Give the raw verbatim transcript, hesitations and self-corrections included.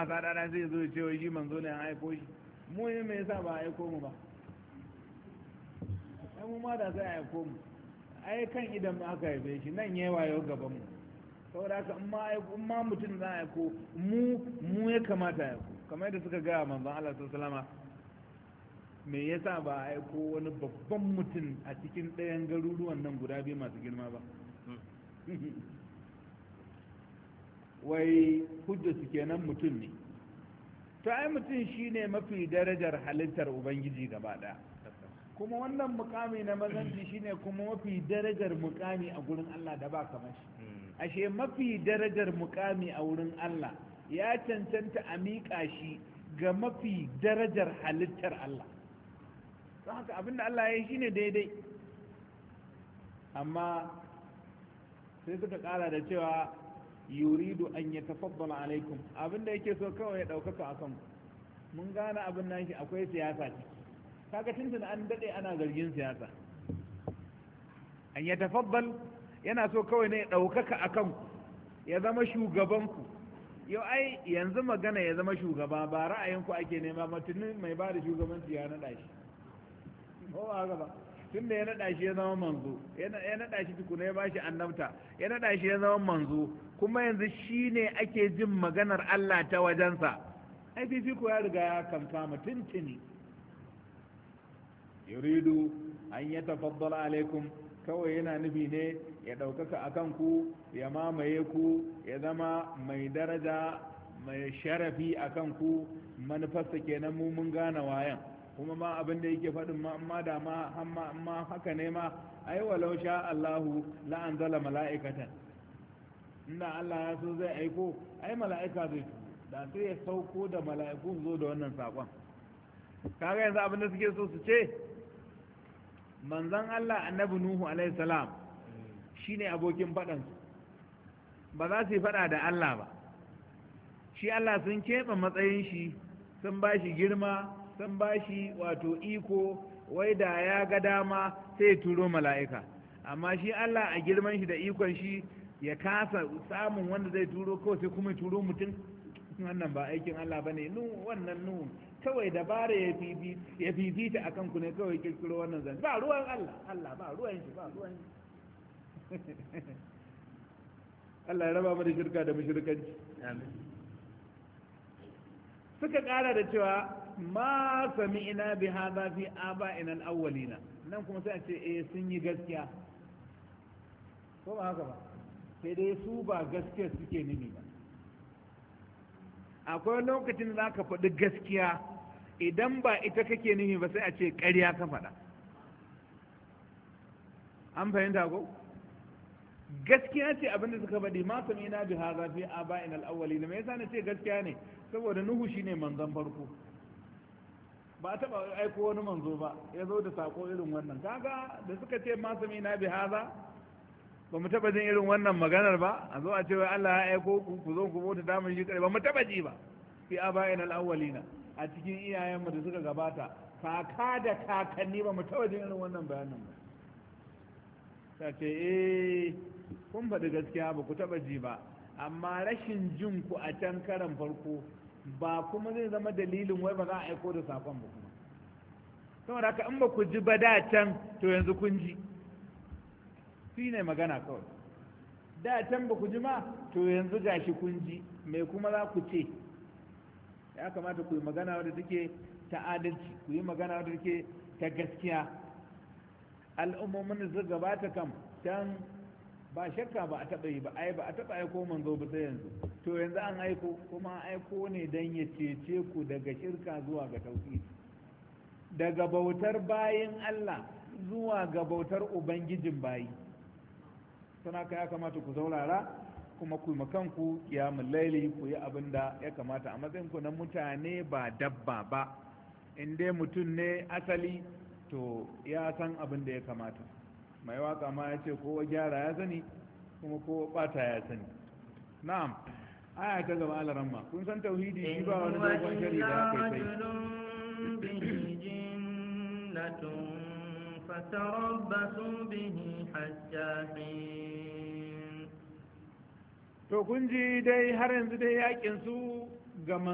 sa sa dana zai zo ya ce wai shi manzo ne an aiko shi mu ne me yasa ba a aiko mu ba ai mu ma da sai a aiko mu ai kan idan aka haife shi nan yayi wayo gaban mu saboda haka in ma in ma mutum za a aiko mu mu ya kamata ya aiko kamar yadda suka gaya manzon Allah sallallahu alaihi wasallam me yasa ba a aiko wani babban mutum a cikin ɗayan garuruwan nan guda biyu masu girma ba wai hujja su kenan mutum ne to ai mutum shine mafi darajar halittar ubangiji gaba ɗaya kuma wannan mukami na mazanci shine kuma mafi darajar mukami a gurin Allah da ba kamar shi ashe mafi darajar mukami a wurin Allah ya cancanta a miƙa shi ga mafi darajar halittar Allah don haka abinda Allah ya yi shine daidai amma sai suka ƙara da cewa yuridu an ya tafaddala alaikum abinda yake so kawai ya ɗaukaka a kanku mun gane abin nan shi akwai siyasa ciki kaga tuntun an daɗe ana zargin siyasa an ya tafaddal yana so kawai ne ya ɗaukaka a kanku ya zama shugabanku yau ai yanzu magana ya zama shugaba ba ra'ayinku ake nema ba tunin mai ba da shugabanci ya naɗa shi ko ba haka ba tun da ya naɗa shi ya zama manzo ya naɗa shi tukuna ya ba shi annabta ya naɗa shi ya zama manzo kuma yanzu shi ne ake jin maganar Allah ta wajensa ai fifiko ya riga ya kankama tuntuni yuridu an ya tafaddala alaikum kawai yana nufi ne ya ɗaukaka a kanku ya mamaye ku ya zama mai daraja mai sharafi a kanku manufarsa kenan mu mun gane wayan kuma ma abin da yake faɗin ma amma da ma amma haka ne ma ai walau sha Allahu la anzala mala'ikatan inda Allah ya so zai aiko ai mala'ika zai tuzo da sai ya sauko da mala'iku zo da wannan sakon kaga yanzu abin da suke so su ce manzon Allah annabi Nuhu alaihi salam shine abokin faɗan su ba za su yi faɗa da Allah ba shi Allah sun keɓe matsayin shi sun ba shi girma sun ba shi wato iko wai da ya ga dama sai ya turo mala'ika amma shi Allah a girman shi da ikon shi ya kasa samun wanda zai turo kawai sai kuma turo mutum wannan ba aikin Allah bane nu wannan nu kawai dabara ya fifi ya fifita akan ku ne kawai kirkiro wannan zan ba ruwan Allah Allah ba ruwan shi ba ruwan shi Allah ya raba mu da shirka da mushrikanci amin suka kara da cewa ma sami'na bi hadha fi aba'ina al-awwalina nan kuma sai a ce eh sun yi gaskiya ko ba haka ba sai dai su ba gaskiya suke nimi ba akwai lokacin da za ka faɗi gaskiya idan ba ita kake nufi ba sai a ce ƙarya ka faɗa an fahimta ko gaskiya ce abinda suka faɗi ma sami na bi haza fi aba'in al-awwali me yasa na ce gaskiya ne saboda nuhu shine manzon farko ba a taɓa aiko wani manzo ba ya zo da sako irin wannan kaga da suka ce ma sami na bi haza ba mu taba jin irin wannan maganar ba a zo a ce wai Allah ya aiko ku ku zo ku bauta da mun shi kare ba mu taba ji ba fi aba'in al-awwalina a cikin iyayenmu da suka gabata kaka da kakanni ba mu taba jin irin wannan bayanin ba ta ce eh kun faɗi gaskiya ba ku taba ji ba amma rashin jin ku a can karan farko ba kuma zai zama dalilin wai ba za a aiko da sakon ba kuma saboda haka in ba ku ji ba da can to yanzu kun ji shi ne magana kawai da can ba ku ji ma to yanzu gashi kun ji mai kuma za ku ce ya kamata ku yi magana wadda take ta adalci ku yi magana wadda take ta gaskiya al'ummomin da suka gabata kam can ba shakka ba a taɓa yi ba ai ba a taɓa aiko manzo ba sai yanzu to yanzu an aiko kuma aiko ne don ya cece ku daga shirka zuwa ga tauhidi daga bautar bayin Allah zuwa ga bautar ubangijin bayi suna ka ya kamata ku saurara kuma ku makanku kiyamun laili ku yi abin da ya kamata a matsayin ku na mutane ba dabba ba in dai mutum ne asali to ya san abin da ya kamata mai waka ma ya ce kowa gyara ya sani kuma kowa bata ya sani na'am aya ta gaba alaramma kun san tauhidi shi ba wani dogon shari da aka yi فتربصوا به حتى حين to kun ji dai har yanzu dai yakin su ga